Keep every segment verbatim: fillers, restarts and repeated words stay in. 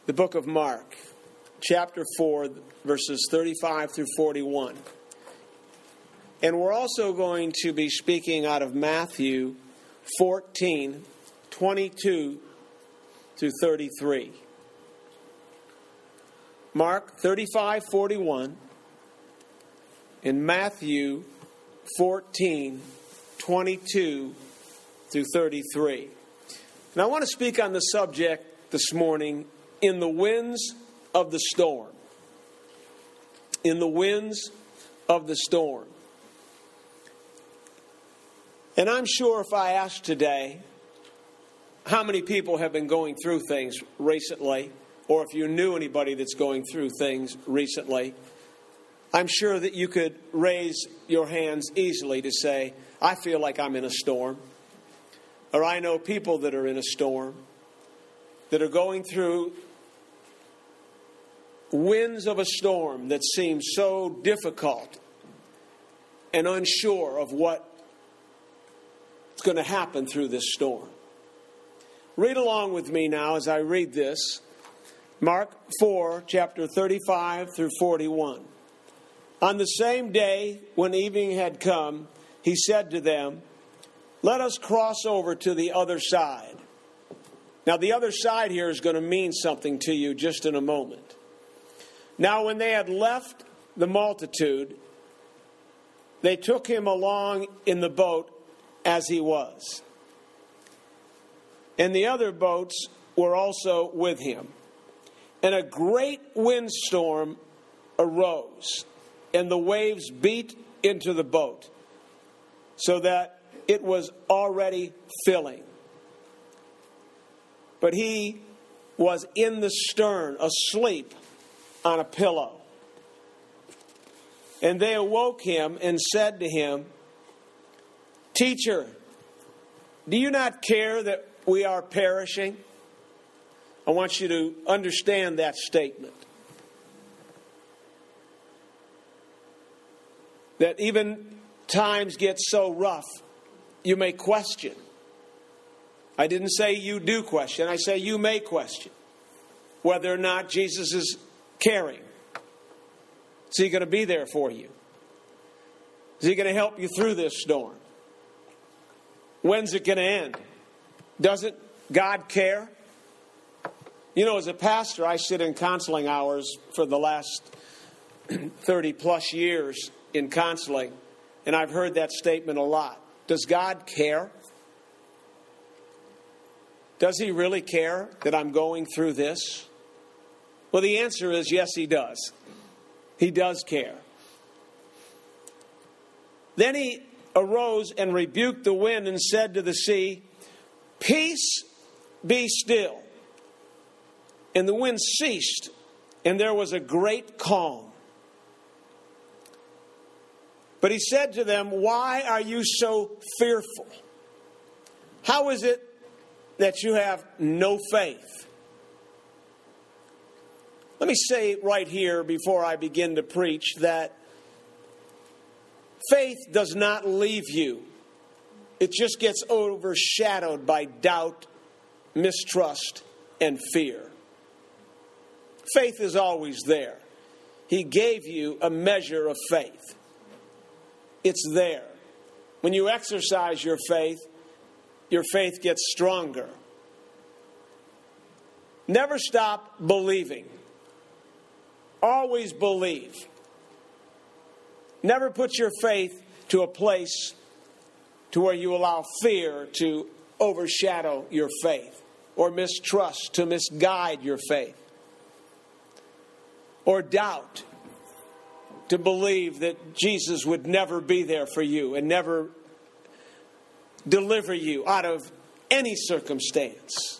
the book of Mark, chapter four, verses thirty-five through forty-one. And we're also going to be speaking out of Matthew fourteen, twenty-two through thirty-three. Mark thirty-five, forty-one, and Matthew fourteen, twenty-two through thirty-three. And I want to speak on the subject this morning, in the winds of the storm. In the winds of the storm. And I'm sure if I asked today how many people have been going through things recently, or if you knew anybody that's going through things recently, I'm sure that you could raise your hands easily to say, I feel like I'm in a storm. Or I know people that are in a storm, that are going through winds of a storm that seem so difficult and unsure of what's going to happen through this storm. Read along with me now as I read this. Mark four, chapter thirty-five through forty-one. On the same day when evening had come, he said to them, let us cross over to the other side. Now, the other side here is going to mean something to you just in a moment. Now, when they had left the multitude, they took him along in the boat as he was. And the other boats were also with him. And a great windstorm arose, and the waves beat into the boat, so that it was already filling. But he was in the stern, asleep on a pillow. And they awoke him and said to him, Teacher, do you not care that we are perishing? I want you to understand that statement. That even times get so rough, you may question. I didn't say you do question. I say you may question whether or not Jesus is caring. Is he going to be there for you? Is he going to help you through this storm? When's it going to end? Doesn't God care? You know, as a pastor, I sit in counseling hours for the last thirty plus years in counseling, and I've heard that statement a lot. Does God care? Does he really care that I'm going through this? Well, the answer is yes, he does. He does care. Then he arose and rebuked the wind and said to the sea, Peace, be still. And the wind ceased, and there was a great calm. But he said to them, Why are you so fearful? How is it that you have no faith? Let me say right here before I begin to preach that faith does not leave you. It just gets overshadowed by doubt, mistrust, and fear. Faith is always there. He gave you a measure of faith. It's there. When you exercise your faith, your faith gets stronger. Never stop believing. Always believe. Never put your faith to a place to where you allow fear to overshadow your faith, or mistrust to misguide your faith, or doubt to believe that Jesus would never be there for you and never deliver you out of any circumstance.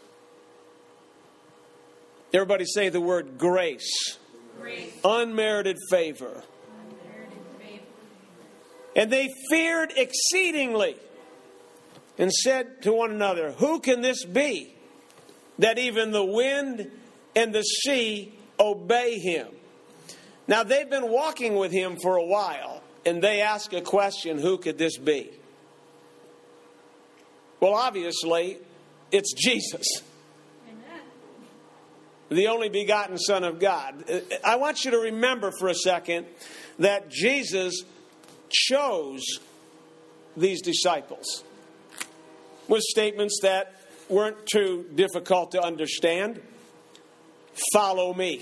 Everybody say the word grace. Grace. Unmerited favor. Unmerited favor. And they feared exceedingly and said to one another, Who can this be, that even the wind and the sea obey him? Now, they've been walking with him for a while, and they ask a question, who could this be? Well, obviously, it's Jesus. the only begotten Son of God. I want you to remember for a second that Jesus chose these disciples with statements that weren't too difficult to understand. Follow me.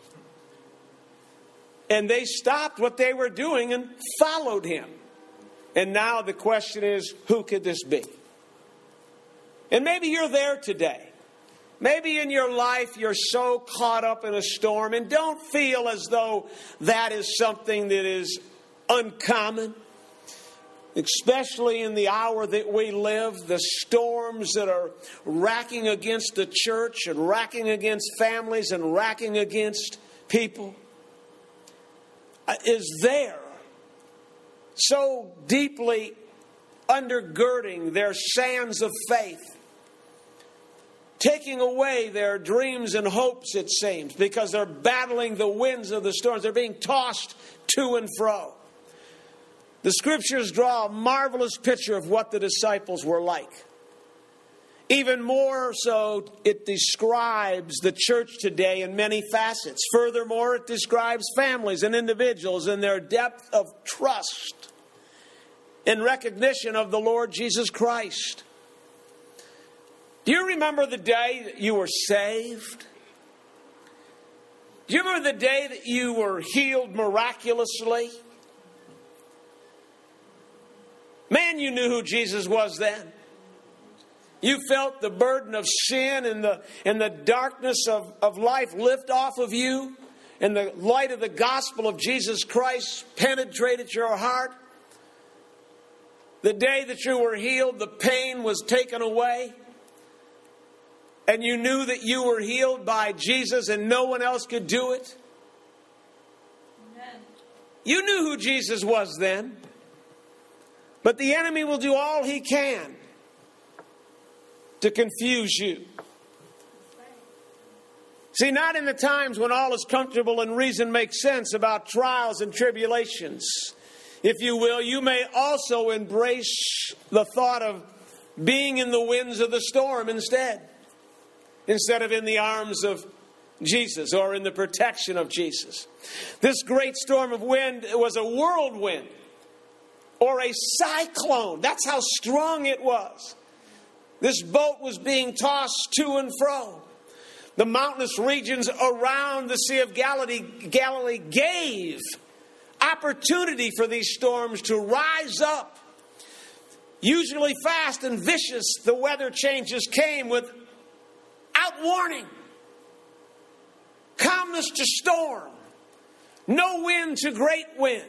And they stopped what they were doing and followed him. And now the question is, who could this be? And maybe you're there today. Maybe in your life you're so caught up in a storm and don't feel as though that is something that is uncommon. Especially in the hour that we live, the storms that are racking against the church and racking against families and racking against people is there, so deeply undergirding their sands of faith, taking away their dreams and hopes, it seems, because they're battling the winds of the storms. They're being tossed to and fro. The Scriptures draw a marvelous picture of what the disciples were like. Even more so, it describes the church today in many facets. Furthermore, it describes families and individuals in their depth of trust in recognition of the Lord Jesus Christ. Do you remember the day that you were saved? Do you remember the day that you were healed miraculously? Man, you knew who Jesus was then. You felt the burden of sin and the, and the darkness of, of life lift off of you. And the light of the gospel of Jesus Christ penetrated your heart. The day that you were healed, the pain was taken away. And you knew that you were healed by Jesus and no one else could do it. Amen. You knew who Jesus was then. But the enemy will do all he can to confuse you. See, not in the times when all is comfortable and reason makes sense about trials and tribulations, if you will, you may also embrace the thought of being in the winds of the storm instead. Instead of in the arms of Jesus or in the protection of Jesus. This great storm of wind was a whirlwind or a cyclone. That's how strong it was. This boat was being tossed to and fro. The mountainous regions around the Sea of Galilee, Galilee gave opportunity for these storms to rise up. Usually fast and vicious, the weather changes came without warning. Calmness to storm. No wind to great wind.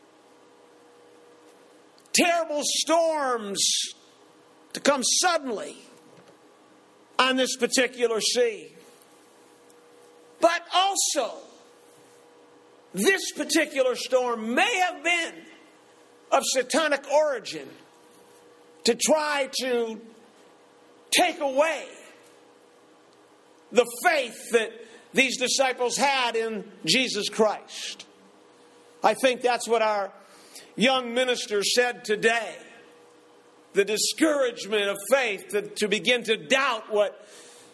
Terrible storms to come suddenly on this particular sea. But also, this particular storm may have been of satanic origin to try to take away the faith that these disciples had in Jesus Christ. I think that's what our young minister said today. The discouragement of faith to, to begin to doubt what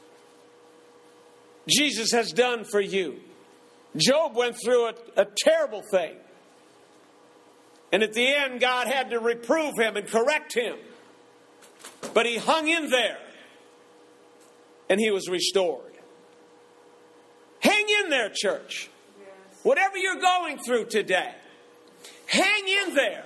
Jesus has done for you. Job went through a, a terrible thing. And at the end, God had to reprove him and correct him. But he hung in there. And he was restored. Hang in there, church. Yes. Whatever you're going through today, hang in there. Yes.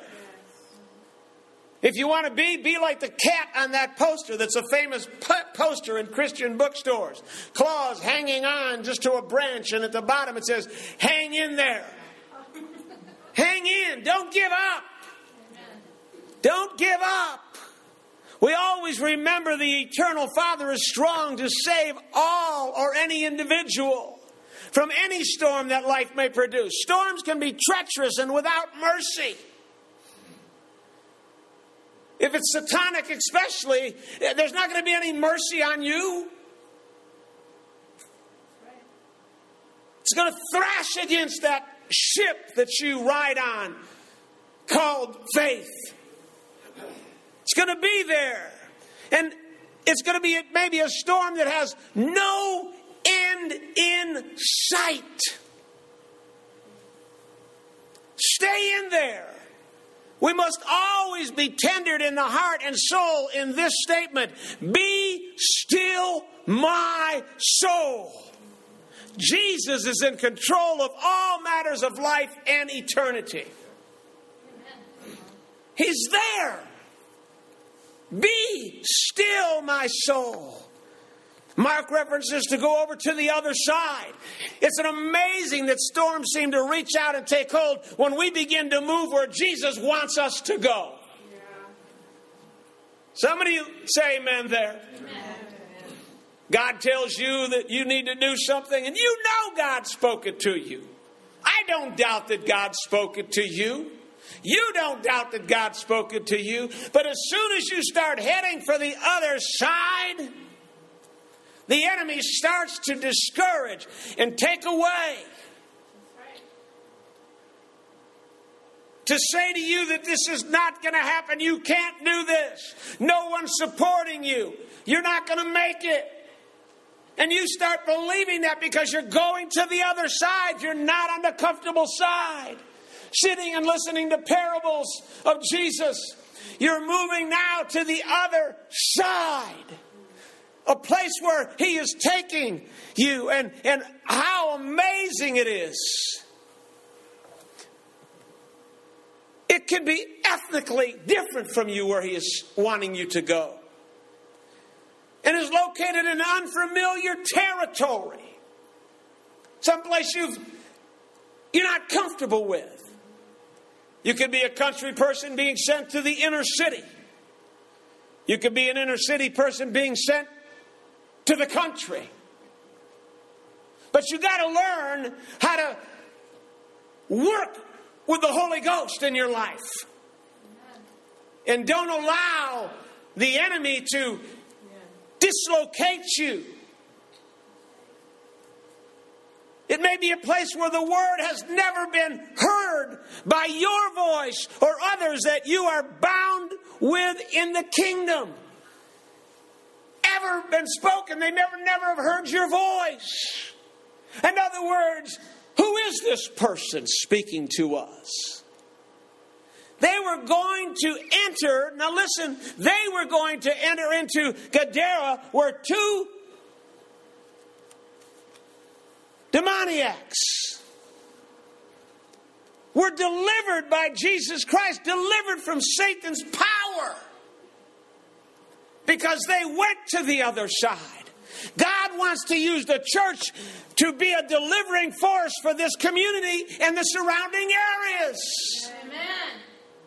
If you want to be, be like the cat on that poster that's a famous poster in Christian bookstores. Claws hanging on just to a branch, and at the bottom it says, hang in there. Hang in. Don't give up. Amen. Don't give up. We always remember the eternal Father is strong to save all or any individual from any storm that life may produce. Storms can be treacherous and without mercy. If it's satanic especially, there's not going to be any mercy on you. It's going to thrash against that ship that you ride on called faith. It's going to be there. And it's going to be maybe a storm that has no end in sight. Stay in there. We must always be tendered in the heart and soul in this statement. Be still my soul. Jesus is in control of all matters of life and eternity. He's there. Be still my soul. Mark references to go over to the other side. It's an amazing that storms seem to reach out and take hold when we begin to move where Jesus wants us to go. Yeah. Somebody say amen there. Amen. God tells you that you need to do something, and you know God spoke it to you. I don't doubt that God spoke it to you. You don't doubt that God spoke it to you. But as soon as you start heading for the other side, the enemy starts to discourage and take away. To say to you that this is not going to happen. You can't do this. No one's supporting you. You're not going to make it. And you start believing that because you're going to the other side. You're not on the comfortable side. Sitting and listening to parables of Jesus. You're moving now to the other side. A place where he is taking you, and, and how amazing it is. It can be ethnically different from you where he is wanting you to go. And is located in unfamiliar territory. Someplace you've, you're not comfortable with. You could be a country person being sent to the inner city. You could be an inner city person being sent to the country. But you got to learn how to work with the Holy Ghost in your life. And don't allow the enemy to dislocate you. It may be a place where the word has never been heard by your voice or others that you are bound with in the kingdom. Ever been spoken. They never, never have heard your voice. In other words, who is this person speaking to us? They were going to enter, now listen, they were going to enter into Gadara where two demoniacs were delivered by Jesus Christ, delivered from Satan's power. Because they went to the other side. God wants to use the church to be a delivering force for this community and the surrounding areas. Amen.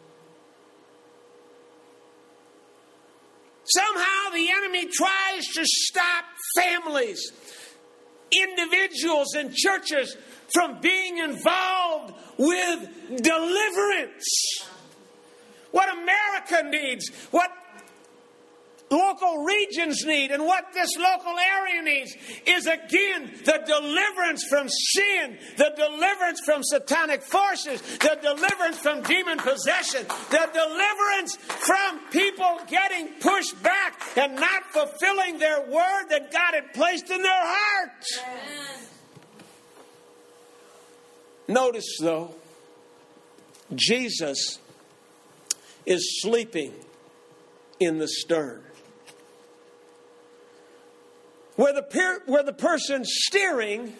Somehow the enemy tries to stop families, individuals, and churches from being involved with deliverance. What America needs, what local regions need, and what this local area needs is again the deliverance from sin, the deliverance from satanic forces, the deliverance from demon possession, the deliverance from people getting pushed back and not fulfilling their word that God had placed in their heart. Amen. Notice though, Jesus is sleeping in the stern. Where the, per, where the person steering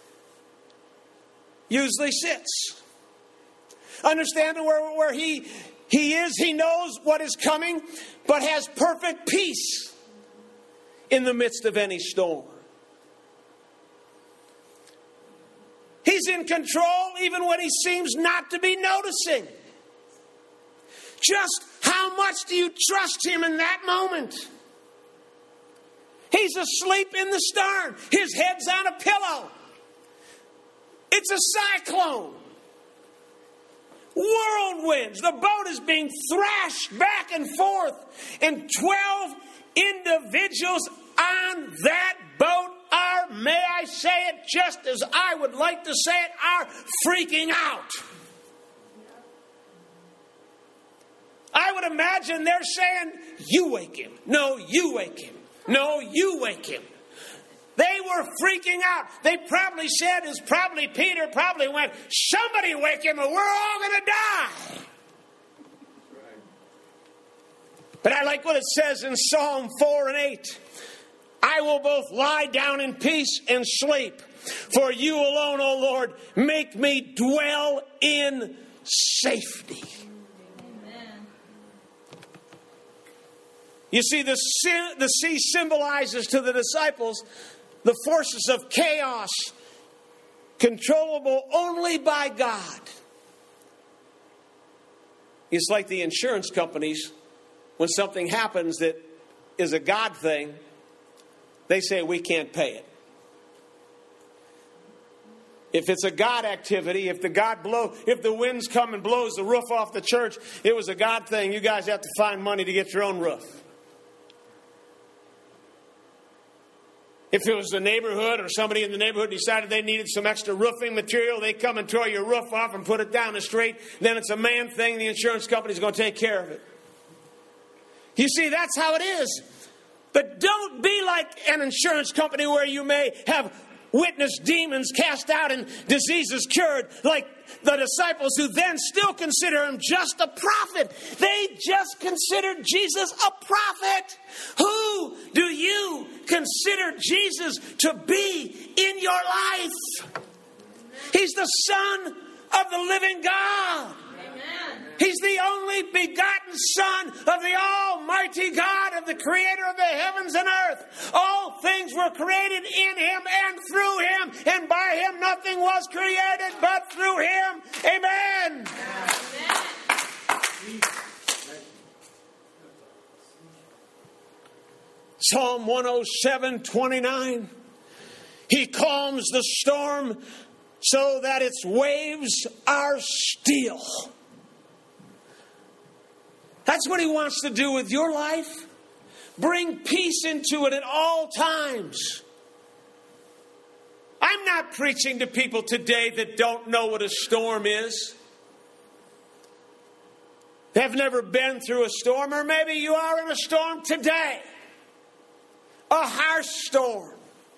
usually sits. Understand where, where he, he is, he knows what is coming, but has perfect peace in the midst of any storm. He's in control even when he seems not to be noticing. Just how much do you trust him in that moment? He's asleep in the stern. His head's on a pillow. It's a cyclone. Whirlwinds. The boat is being thrashed back and forth. And twelve individuals on that boat are, may I say it just as I would like to say it, are freaking out. I would imagine they're saying, you wake him. No, you wake him. No, you wake him. They were freaking out. They probably said, as probably Peter probably went, somebody wake him or we're all going to die. But I like what it says in Psalm four and eight. I will both lie down in peace and sleep. For you alone, O Lord, make me dwell in safety. Amen. You see, the sea, the sea symbolizes to the disciples the forces of chaos, controllable only by God. It's like the insurance companies. When something happens that is a God thing, they say we can't pay it. If it's a God activity, if the God blow, if the winds come and blows the roof off the church, it was a God thing. You guys have to find money to get your own roof. If it was the neighborhood or somebody in the neighborhood decided they needed some extra roofing material, they come and tear your roof off and put it down the street. Then it's a man thing. The insurance company's going to take care of it. You see, that's how it is. But don't be like an insurance company where you may have witnessed demons cast out and diseases cured, like the disciples who then still consider him just a prophet. They just considered Jesus a prophet. Who do you consider Jesus to be in your life? He's the Son of the living God. He's the only begotten Son of the Almighty God, of the Creator of the heavens and earth. All things were created in Him and through Him, and by Him nothing was created but through Him. Amen. Amen. Psalm one oh seven, twenty-nine. He calms the storm so that its waves are still. That's what He wants to do with your life. Bring peace into it at all times. I'm not preaching to people today that don't know what a storm is. They've never been through a storm, or maybe you are in a storm today. A harsh storm.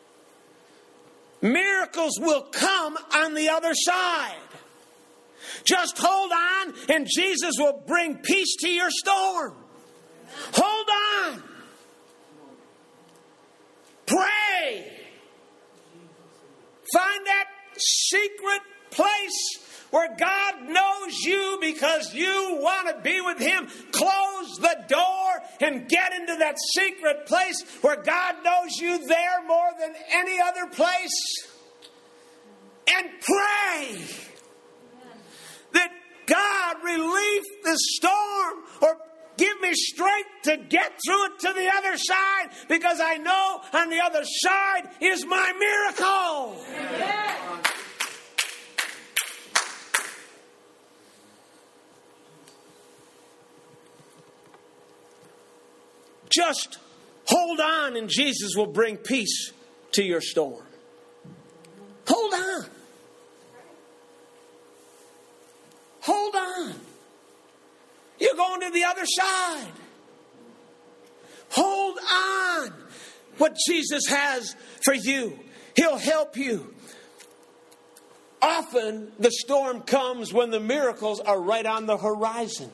Miracles will come on the other side. Just hold on and Jesus will bring peace to your storm. Hold on. Pray. Find that secret place where God knows you because you want to be with Him. Close the door and get into that secret place where God knows you there more than any other place. And pray that God relieve the storm, or give me strength to get through it to the other side, because I know on the other side is my miracle. Amen. Just hold on and Jesus will bring peace to your storm. Hold on. Hold on. You're going to the other side. Hold on. What Jesus has for you, He'll help you. Often the storm comes when the miracles are right on the horizon.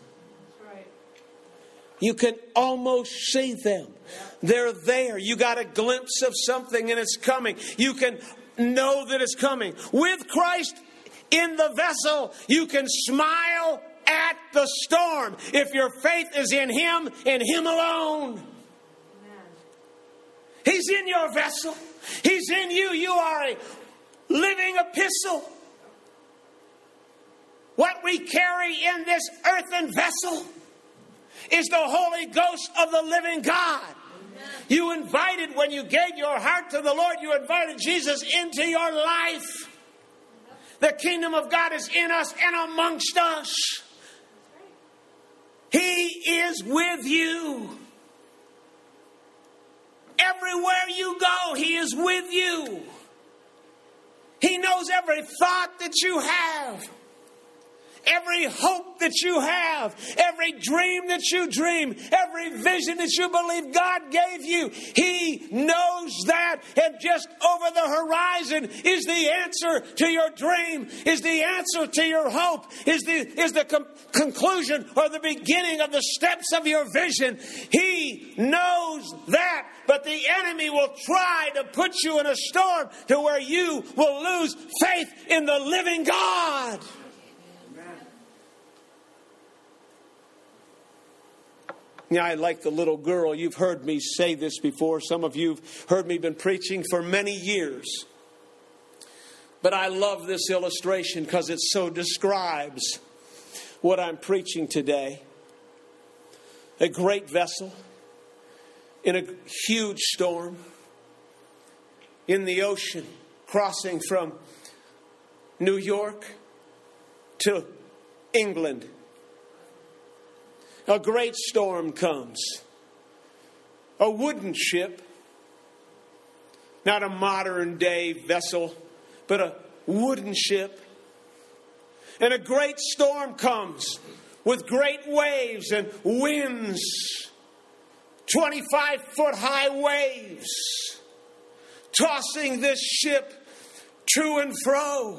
You can almost see them. They're there. You got a glimpse of something and it's coming. You can know that it's coming. With Christ in the vessel, you can smile at the storm if your faith is in Him and Him alone. He's in your vessel. He's in you. You are a living epistle. What we carry in this earthen vessel is the Holy Ghost of the living God. Amen. You invited, when you gave your heart to the Lord, you invited Jesus into your life. The kingdom of God is in us and amongst us. He is with you. Everywhere you go, He is with you. He knows every thought that you have. every hope that you have, every dream that you dream, every vision that you believe God gave you. He knows that. And just over the horizon is the answer to your dream, is the answer to your hope, is the, is the com- conclusion or the beginning of the steps of your vision. He knows that. But the enemy will try to put you in a storm to where you will lose faith in the living God. Yeah, I like the little girl. You've heard me say this before. Some of you have heard me been preaching for many years. But I love this illustration because it so describes what I'm preaching today. A great vessel in a huge storm in the ocean, crossing from New York to England. A great storm comes. A wooden ship, not a modern day vessel, but a wooden ship. And a great storm comes with great waves and winds. twenty-five foot high waves tossing this ship to and fro.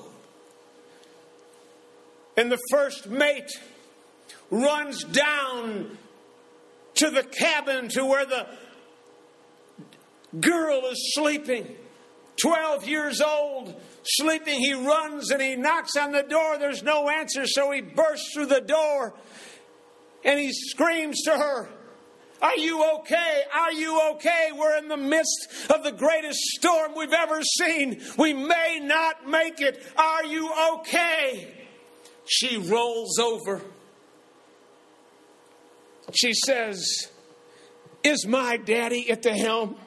And the first mate runs down to the cabin to where the girl is sleeping. twelve years old, sleeping. He runs and he knocks on the door. There's no answer, so he bursts through the door and he screams to her, "Are you okay? Are you okay? We're in the midst of the greatest storm we've ever seen. We may not make it. Are you okay?" She rolls over. She says, "Is my daddy at the helm?"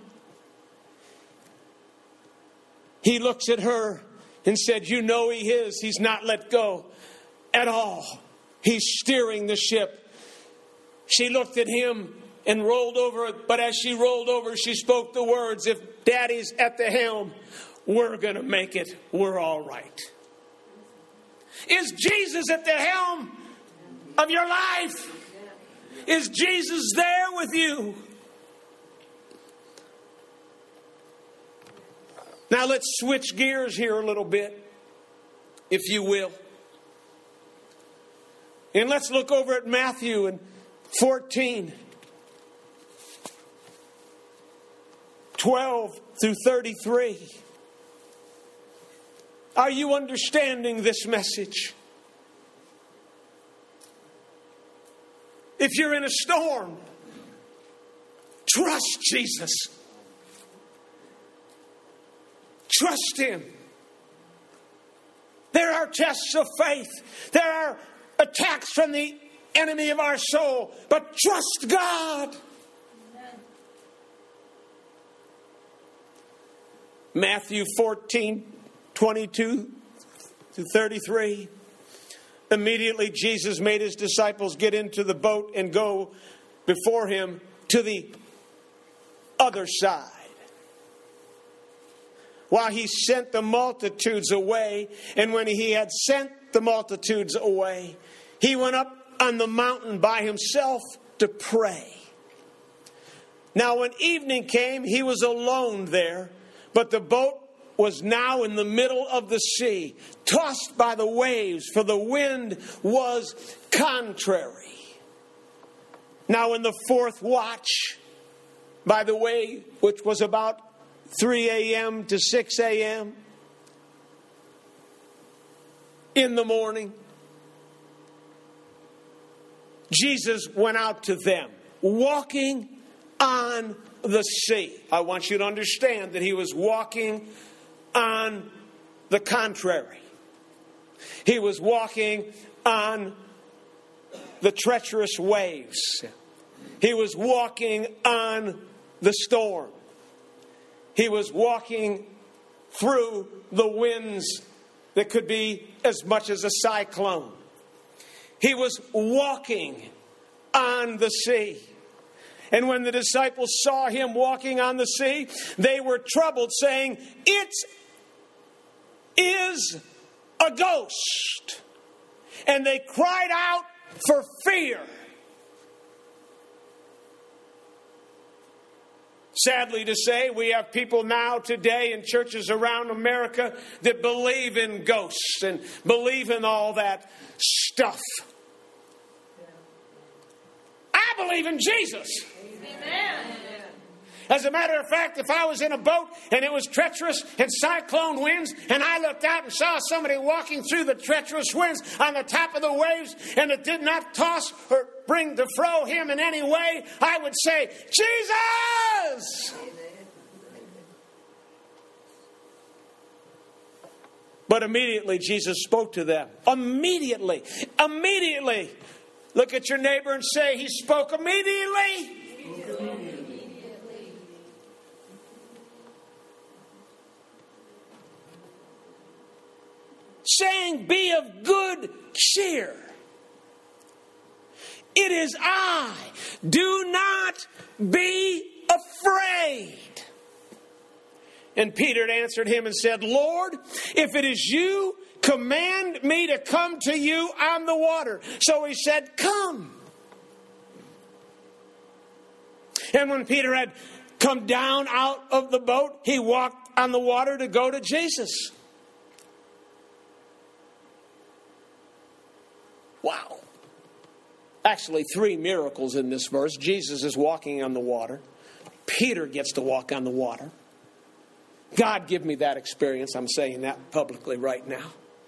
He looks at her and said, "You know he is. He's not let go at all. He's steering the ship." She looked at him and rolled over, but as she rolled over, she spoke the words, "If Daddy's at the helm, we're going to make it. We're all right." Is Jesus at the helm of your life? Is Jesus there with you? Now let's switch gears here a little bit, if you will. And let's look over at Matthew and fourteen. twelve through thirty-three. Are you understanding this message? If you're in a storm, trust Jesus. Trust Him. There are tests of faith. There are attacks from the enemy of our soul. But trust God. Matthew fourteen, twenty-two to thirty-three. Immediately Jesus made His disciples get into the boat and go before Him to the other side, while He sent the multitudes away. And when He had sent the multitudes away, He went up on the mountain by Himself to pray. Now when evening came, He was alone there. But the boat was now in the middle of the sea, tossed by the waves, for the wind was contrary. Now in the fourth watch, by the way, which was about three a.m. to six a.m. in the morning, Jesus went out to them, walking on the sea. I want you to understand that He was walking on the contrary. He was walking on the treacherous waves. He was walking on the storm. He was walking through the winds that could be as much as a cyclone. He was walking on the sea. And when the disciples saw Him walking on the sea, they were troubled, saying, "It is a ghost." and they cried out for fear. Sadly to say, we have people now today in churches around America that believe in ghosts and believe in all that stuff. I believe in Jesus. Amen. As a matter of fact, if I was in a boat and it was treacherous and cyclone winds, and I looked out and saw somebody walking through the treacherous winds on the top of the waves, and it did not toss or bring to fro him in any way, I would say, Jesus! But immediately Jesus spoke to them. Immediately. Immediately. Look at your neighbor and say, he spoke immediately. Immediately. Saying, be of good cheer. It is I. Do not be afraid. And Peter answered him and said, Lord, if it is you, command me to come to you on the water. So he said, come. And when Peter had come down out of the boat, he walked on the water to go to Jesus. Wow. Actually, three miracles in this verse. Jesus is walking on the water. Peter gets to walk on the water. God give me that experience. I'm saying that publicly right now.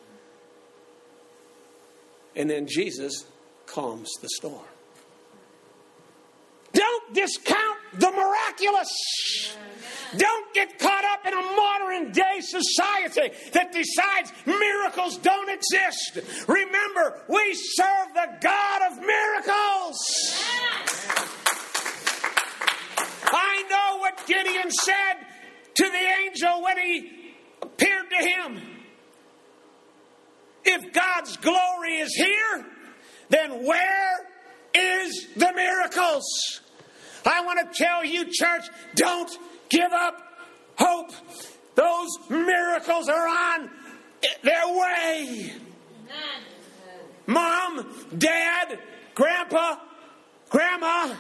And then Jesus calms the storm. Don't discount the miraculous. Don't get caught up in a modern day society that decides miracles don't exist. Remember, we serve the God of miracles. I know what Gideon said to the angel when he appeared to him. If God's glory is here, then where is the miracles? I want to tell you, church, don't give up hope. Those miracles are on their way. Mom, Dad, Grandpa, Grandma,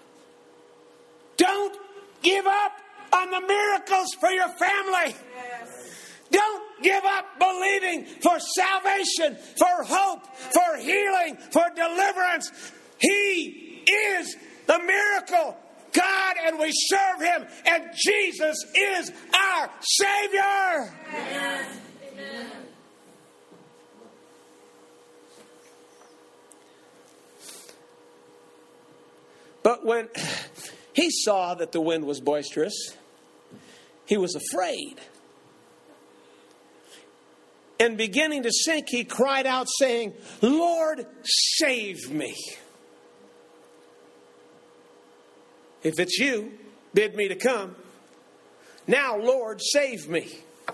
don't give up on the miracles for your family. Don't give up believing for salvation, for hope, for healing, for deliverance. He is the miracle God, and we serve Him, and Jesus is our Savior. Amen. Amen. But when he saw that the wind was boisterous, he was afraid. And beginning to sink, he cried out, saying, Lord, save me. If it's you, bid me to come. Now, Lord, save me.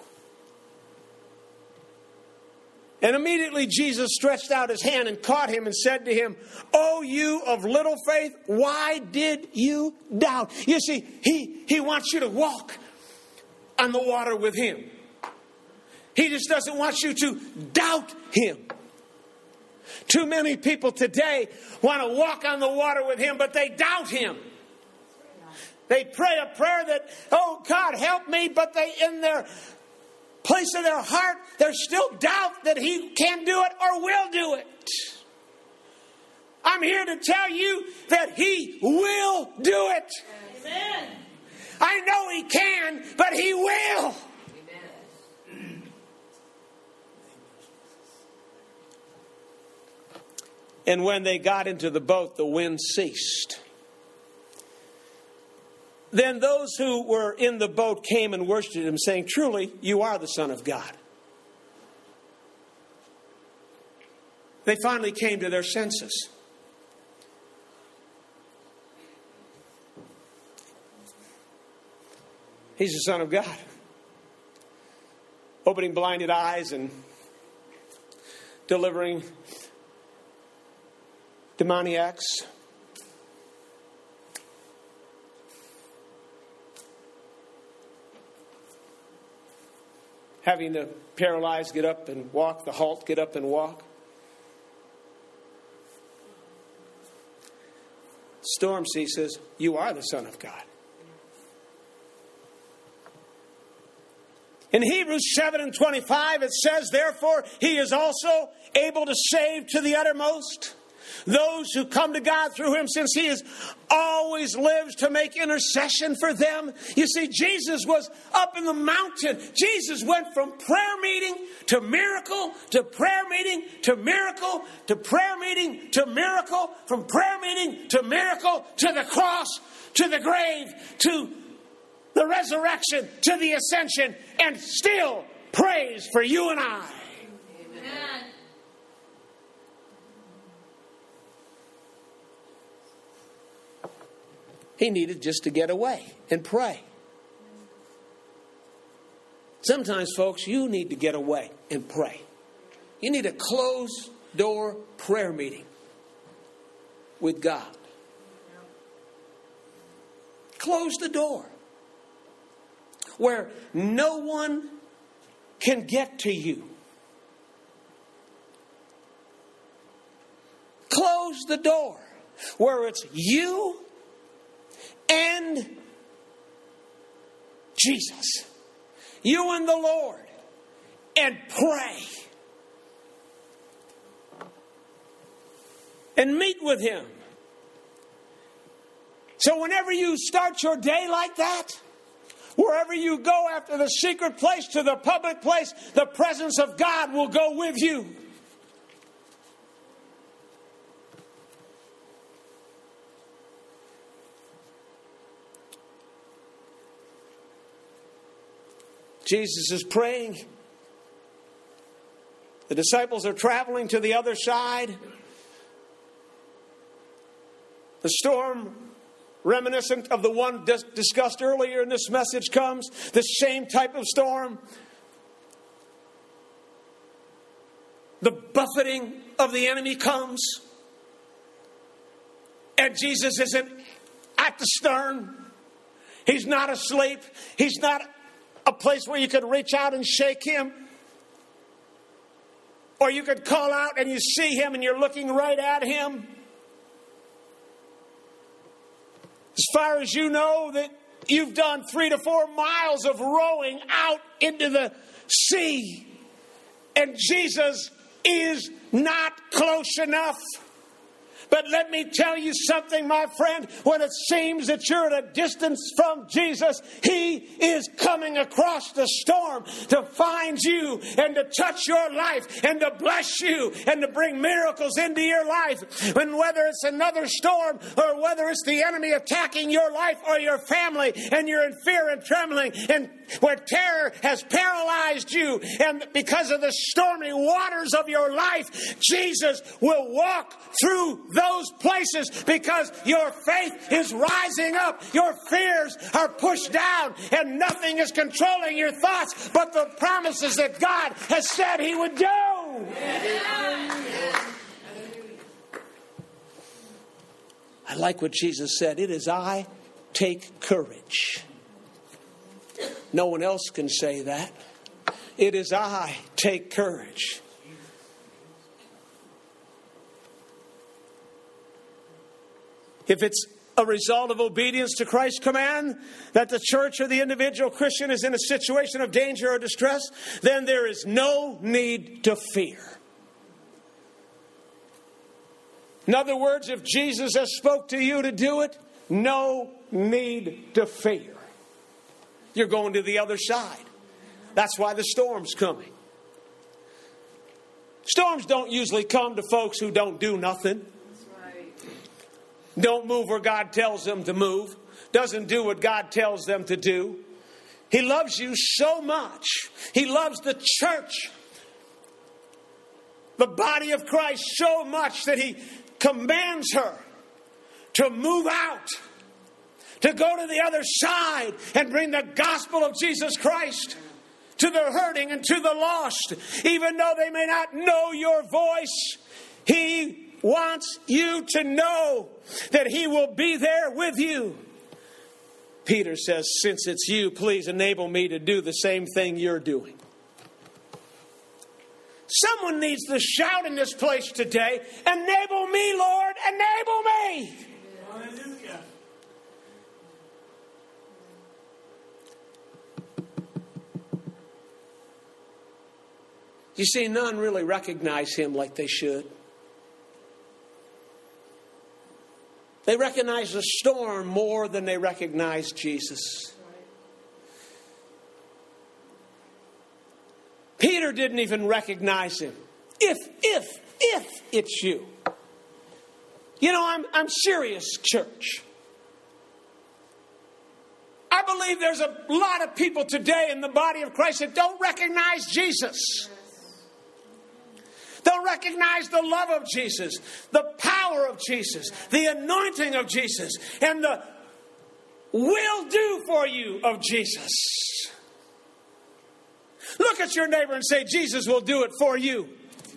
And immediately Jesus stretched out his hand and caught him and said to him, O you of little faith, why did you doubt? You see, he, he wants you to walk on the water with him. He just doesn't want you to doubt him. Too many people today want to walk on the water with him, but they doubt him. They pray a prayer that, oh, God, help me, but they, in their place of their heart, there's still doubt that he can do it or will do it. I'm here to tell you that he will do it. Amen. I know he can, but he will. Amen. And when they got into the boat, the wind ceased. Then those who were in the boat came and worshipped him, saying, Truly, you are the Son of God. They finally came to their senses. He's the Son of God. Opening blinded eyes and delivering demoniacs. Having the paralyzed get up and walk, the halt get up and walk. storm ceases, you are the Son of God. In Hebrews seven and twenty-five, it says, therefore, he is also able to save to the uttermost those who come to God through him, since he is always lives to make intercession for them. You see, Jesus was up in the mountain. Jesus went from prayer meeting to miracle, to prayer meeting, to miracle, to prayer meeting, to miracle, from prayer meeting to miracle, to the cross, to the grave, to the resurrection, to the ascension, and still prays for you and I. Amen. He needed just to get away and pray. Sometimes, folks, you need to get away and pray. You need a closed-door prayer meeting with God. Close the door where no one can get to you. Close the door where it's you and Jesus. You and the Lord. And pray. And meet with him. So whenever you start your day like that, wherever you go after the secret place to the public place, the presence of God will go with you. Jesus is praying. The disciples are traveling to the other side. The storm, reminiscent of the one dis- discussed earlier in this message, comes. The same type of storm. The buffeting of the enemy comes. And Jesus isn't at the stern. He's not asleep. He's not a place where you could reach out and shake him. Or you could call out and you see him and you're looking right at him. As far as you know, that you've done three to four miles of rowing out into the sea. And Jesus is not close enough. But let me tell you something, my friend. When it seems that you're at a distance from Jesus, he is coming across the storm to find you and to touch your life and to bless you and to bring miracles into your life. And whether it's another storm or whether it's the enemy attacking your life or your family and you're in fear and trembling and where terror has paralyzed you and because of the stormy waters of your life, Jesus will walk through those places because your faith is rising up. Your fears are pushed down and nothing is controlling your thoughts but the promises that God has said he would do. I like what Jesus said. It is I, take courage. No one else can say that. It is I, take courage. If it's a result of obedience to Christ's command that the church or the individual Christian is in a situation of danger or distress, then there is no need to fear. In other words, if Jesus has spoke to you to do it, no need to fear. You're going to the other side. That's why the storm's coming. Storms don't usually come to folks who don't do nothing. Don't move where God tells them to move. Doesn't do what God tells them to do. He loves you so much. He loves the church, the body of Christ, so much that he commands her to move out, to go to the other side and bring the gospel of Jesus Christ to the hurting and to the lost. Even though they may not know your voice, he wants you to know that he will be there with you. Peter says, since it's you, please enable me to do the same thing you're doing. Someone needs to shout in this place today, enable me, Lord, enable me. You see, none really recognize him like they should. They recognize the storm more than they recognize Jesus. Peter didn't even recognize him. If, if, if it's you. You know, I'm, I'm serious, church. I believe there's a lot of people today in the body of Christ that don't recognize Jesus. Don't recognize the love of Jesus, the power of Jesus, the anointing of Jesus, and the will do for you of Jesus. Look at your neighbor and say, Jesus will do it for you.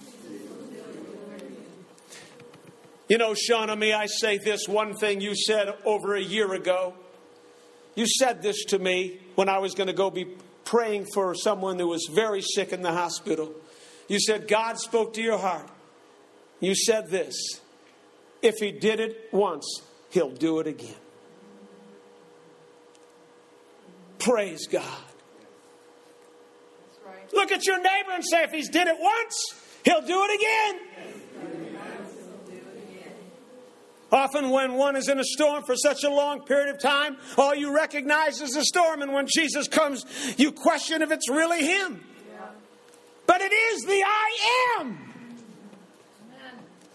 You know, Shauna, may I say this one thing you said over a year ago? You said this to me when I was going to go be praying for someone who was very sick in the hospital. You said, God spoke to your heart. You said this, if he did it once, he'll do it again. Praise God. That's right. Look at your neighbor and say, if he's did it once, he'll do it again. Often when one is in a storm for such a long period of time, all you recognize is the storm. And when Jesus comes, you question if it's really him. Yeah. But it is the I am. Amen.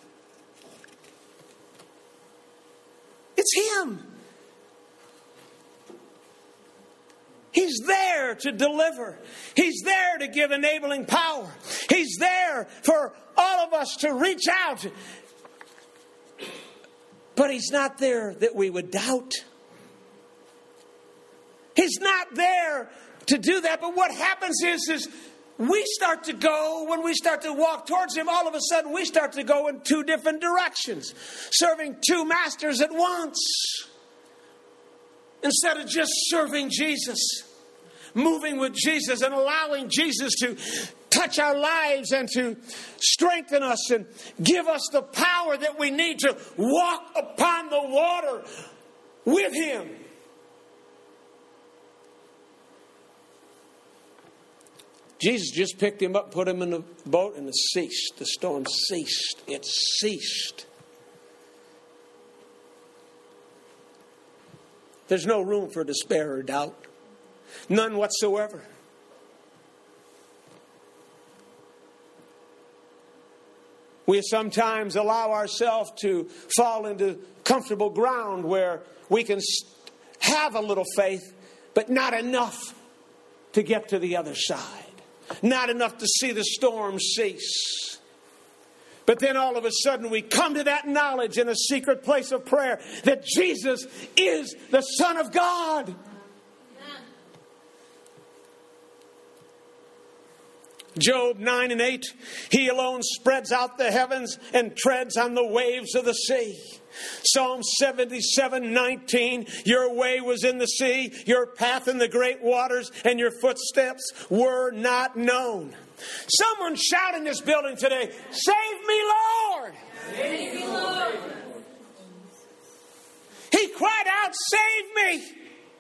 It's him. He's there to deliver. He's there to give enabling power. He's there for all of us to reach out. But he's not there that we would doubt. He's not there to do that. But what happens is, is we start to go, when we start to walk towards him, all of a sudden we start to go in two different directions. Serving two masters at once. Instead of just serving Jesus. Moving with Jesus and allowing Jesus to touch our lives and to strengthen us and give us the power that we need to walk upon the water with him. Jesus just picked him up, put him in the boat, and it ceased. The storm ceased. It ceased. There's no room for despair or doubt. None whatsoever. We sometimes allow ourselves to fall into comfortable ground where we can have a little faith, but not enough to get to the other side. Not enough to see the storm cease. But then all of a sudden we come to that knowledge in a secret place of prayer that Jesus is the Son of God. Job nine and eight, he alone spreads out the heavens and treads on the waves of the sea. Psalm seventy-seven nineteen, your way was in the sea, your path in the great waters, and your footsteps were not known. Someone shout in this building today, save me, Lord! Save me, Lord! He cried out, save me!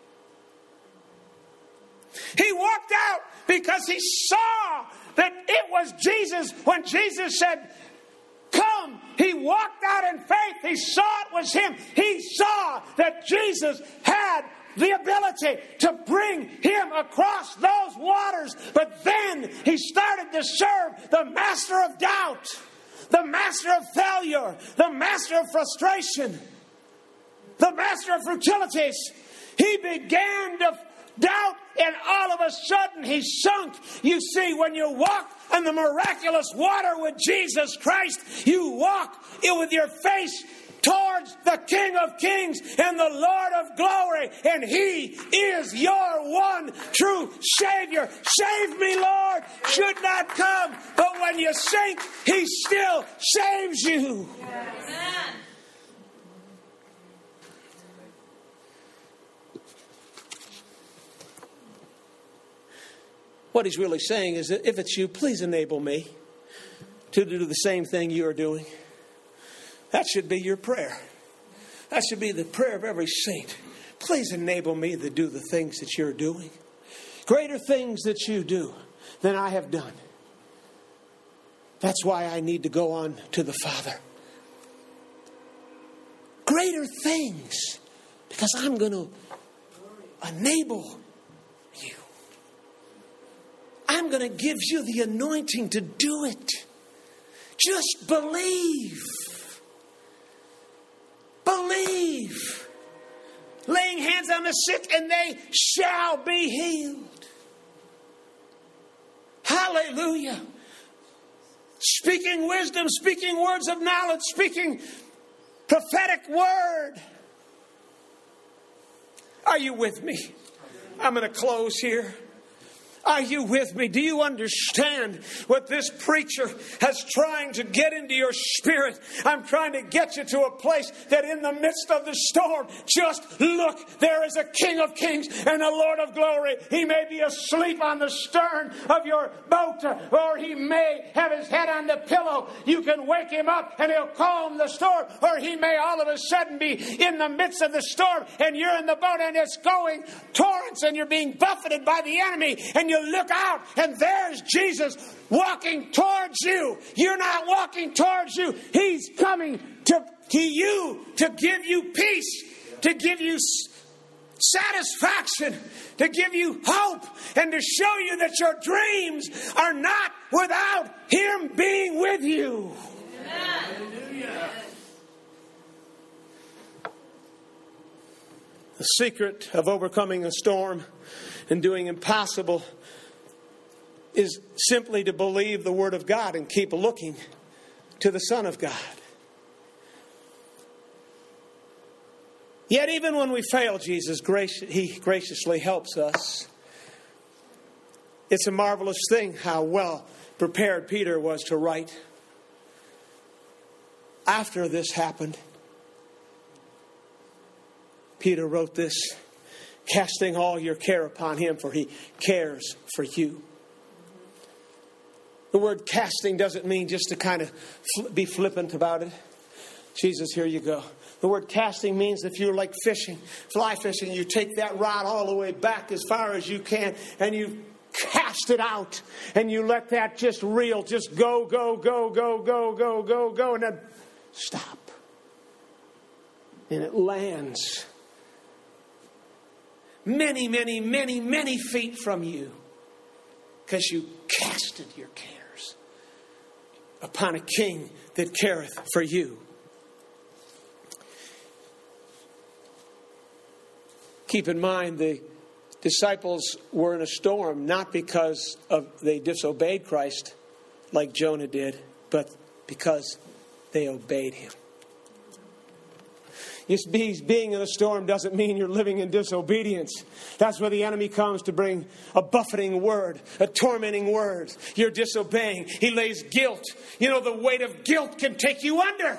He walked out because he saw that it was Jesus. When Jesus said, come, he walked out in faith. He saw it was him. He saw that Jesus had the ability to bring him across those waters. But then he started to serve the master of doubt, the master of failure, the master of frustration, the master of futilities. He began to doubt, and all of a sudden he sunk. You see, when you walk on the miraculous water with Jesus Christ, you walk with your face towards the King of Kings and the Lord of Glory, and he is your one true Savior. Save me, Lord, should not come, but when you sink, he still saves you. Amen. What he's really saying is that if it's you, please enable me to do the same thing you are doing. That should be your prayer. That should be the prayer of every saint. Please enable me to do the things that you're doing. Greater things that you do than I have done. That's why I need to go on to the Father. Greater things, because I'm going to enable you. I'm going to give you the anointing to do it. Just believe. Believe. Laying hands on the sick and they shall be healed. Hallelujah. Speaking wisdom, speaking words of knowledge, speaking prophetic word. Are you with me? I'm going to close here. Are you with me? Do you understand what this preacher has trying to get into your spirit? I'm trying to get you to a place that in the midst of the storm, just look, there is a King of Kings and a Lord of Glory. He may be asleep on the stern of your boat, or he may have his head on the pillow. You can wake him up and he'll calm the storm, or he may all of a sudden be in the midst of the storm and you're in the boat and it's going torrents and you're being buffeted by the enemy, and you look out and there's Jesus walking towards you. You're not walking towards you. He's coming to, to you to give you peace, to give you satisfaction, to give you hope, and to show you that your dreams are not without Him being with you. Hallelujah. The secret of overcoming a storm and doing impossible is simply to believe the Word of God and keep looking to the Son of God. Yet even when we fail, Jesus, He graciously helps us. It's a marvelous thing how well prepared Peter was to write. After this happened, Peter wrote this, casting all your care upon Him, for He cares for you. The word casting doesn't mean just to kind of be flippant about it. Jesus, here you go. The word casting means if you're like fishing, fly fishing, you take that rod all the way back as far as you can and you cast it out and you let that just reel, just go, go, go, go, go, go, go, go, and then stop. And it lands many, many, many, many feet from you because you casted your cares upon a King that careth for you. Keep in mind, the disciples were in a storm not because of they disobeyed Christ like Jonah did, but because they obeyed Him. You see, being in a storm doesn't mean you're living in disobedience. That's where the enemy comes to bring a buffeting word, a tormenting word. You're disobeying. He lays guilt. You know, the weight of guilt can take you under.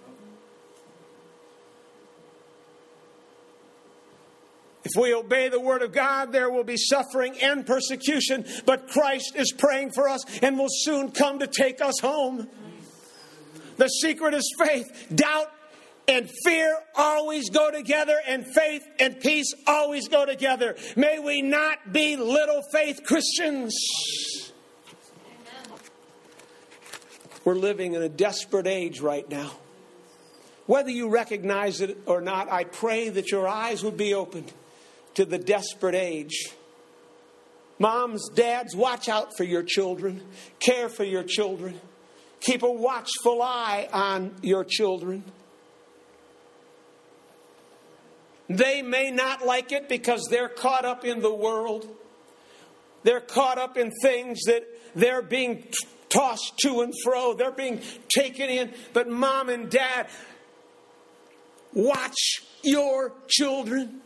If we obey the Word of God, there will be suffering and persecution, but Christ is praying for us and will soon come to take us home. The secret is faith. Doubt and fear always go together, and faith and peace always go together. May we not be little faith Christians. Amen. We're living in a desperate age right now. Whether you recognize it or not, I pray that your eyes would be opened to the desperate age. Moms, dads, watch out for your children. Care for your children. Keep a watchful eye on your children. They may not like it because they're caught up in the world. They're caught up in things that they're being tossed to and fro. They're being taken in. But mom and dad, watch your children.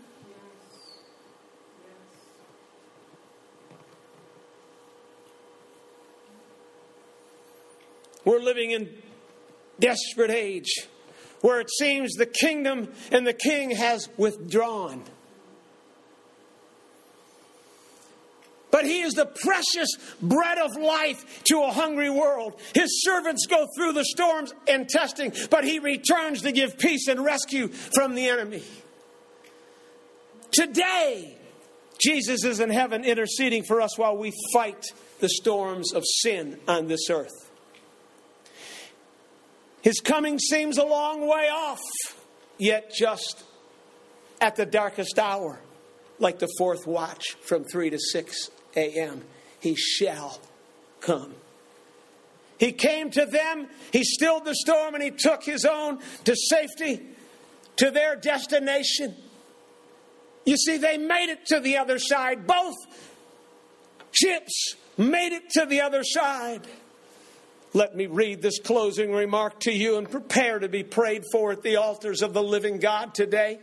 We're living in desperate age where it seems the kingdom and the king has withdrawn. But He is the precious bread of life to a hungry world. His servants go through the storms and testing, but He returns to give peace and rescue from the enemy. Today, Jesus is in heaven interceding for us while we fight the storms of sin on this earth. His coming seems a long way off, yet just at the darkest hour, like the fourth watch from three to six a.m., He shall come. He came to them, He stilled the storm, and He took His own to safety, to their destination. You see, they made it to the other side. Both ships made it to the other side. Let me read this closing remark to you and prepare to be prayed for at the altars of the living God today.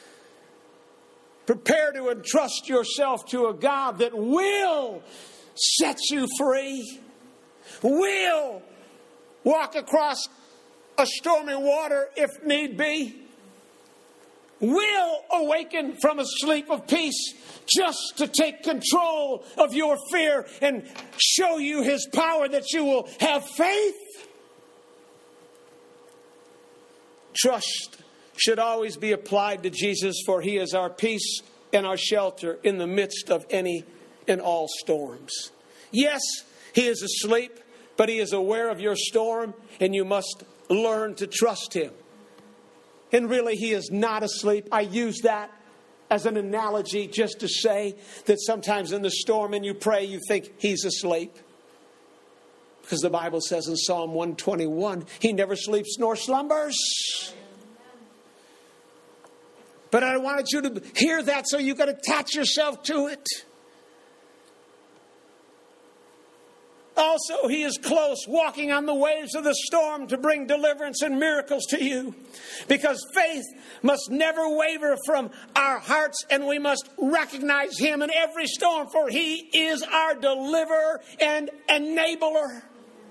Prepare to entrust yourself to a God that will set you free, will walk across a stormy water if need be, will awaken from a sleep of peace just to take control of your fear and show you His power that you will have faith. Trust should always be applied to Jesus, for He is our peace and our shelter in the midst of any and all storms. Yes, He is asleep, but He is aware of your storm, and you must learn to trust Him. And really, He is not asleep. I use that as an analogy just to say that sometimes in the storm and you pray, you think He's asleep. Because the Bible says in Psalm one twenty-one, He never sleeps nor slumbers. But I wanted you to hear that so you can attach yourself to it. Also, He is close, walking on the waves of the storm to bring deliverance and miracles to you. Because faith must never waver from our hearts, and we must recognize Him in every storm, for He is our deliverer and enabler.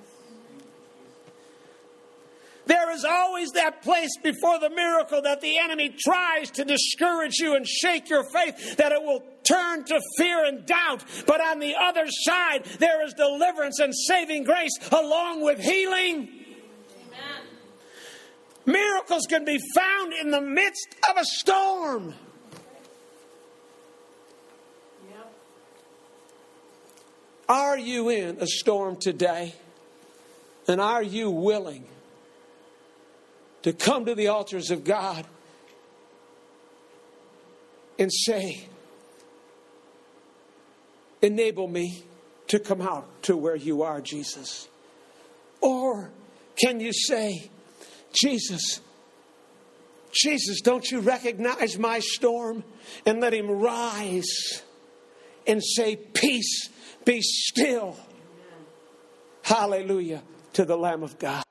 There is always that place before the miracle that the enemy tries to discourage you and shake your faith, that it will turn to fear and doubt. But on the other side, there is deliverance and saving grace along with healing. Amen. Miracles can be found in the midst of a storm. Yep. Are you in a storm today? And are you willing to come to the altars of God and say, enable me to come out to where you are, Jesus? Or can you say, Jesus, Jesus, don't you recognize my storm? And let Him rise and say, peace, be still. Amen. Hallelujah to the Lamb of God.